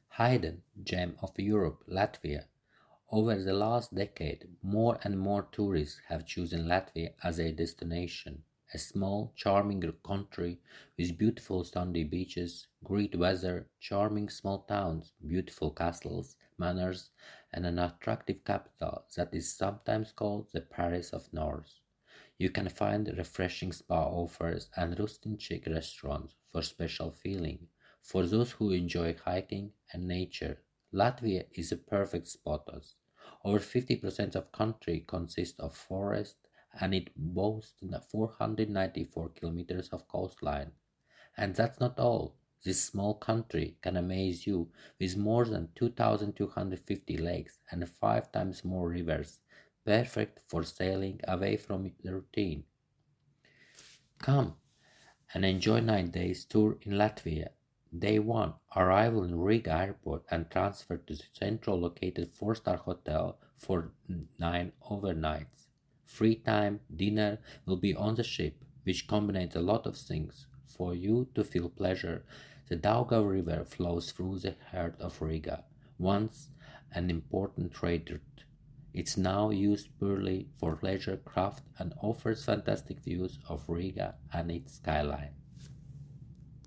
Hidden gem of Europe, Latvia. Over the last decade, more and more tourists have chosen Latvia as a destination. A small, charming country with beautiful sandy beaches, great weather, charming small towns, beautiful castles, manors, and an attractive capital that is sometimes called the Paris of North. You can find refreshing spa offers and rustic chic restaurants for special feeling. For those who enjoy hiking and nature, Latvia is a perfect spot. Over 50% of country consists of forest and it boasts 494 kilometers of coastline. And that's not all. This small country can amaze you with more than 2,250 lakes and 5 times more rivers, perfect for sailing away from the routine. Come and enjoy 9 days tour in Latvia. Day 1 arrival in Riga airport and transfer to the central located 4-star hotel for 9 overnights. Free time, dinner will be on the ship, which combines a lot of things. For you to feel pleasure, the Daugava River flows through the heart of Riga, once an important trade route. It's now used purely for leisure craft and offers fantastic views of Riga and its skyline.